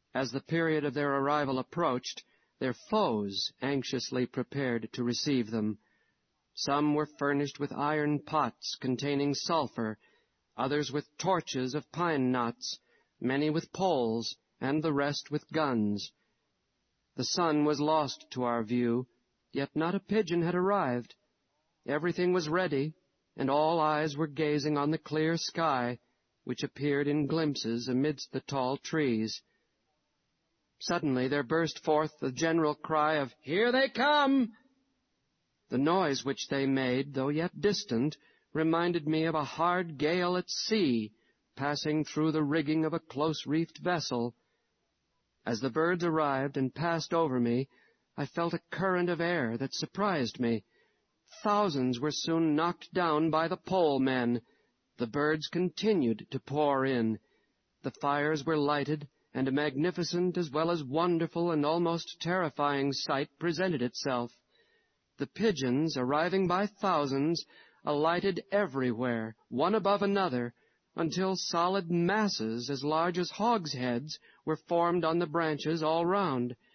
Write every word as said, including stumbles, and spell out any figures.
As the period of their arrival approached, their foes anxiously prepared to receive them. Some were furnished with iron pots containing sulphur, others with torches of pine knots, many with poles, and the rest with guns. The sun was lost to our view, yet not a pigeon had arrived. Everything was ready, and all eyes were gazing on the clear sky, which appeared in glimpses amidst the tall trees. Suddenly there burst forth the general cry of, "Here they come!" The noise which they made, though yet distant, reminded me of a hard gale at sea, passing through the rigging of a close-reefed vessel. As the birds arrived and passed over me, I felt a current of air that surprised me. Thousands were soon knocked down by the pole men. The birds continued to pour in. The fires were lighted, and a magnificent as well as wonderful and almost terrifying sight presented itself. The pigeons, arriving by thousands, alighted everywhere, one above another, until solid masses as large as hogsheads were formed on the branches all round.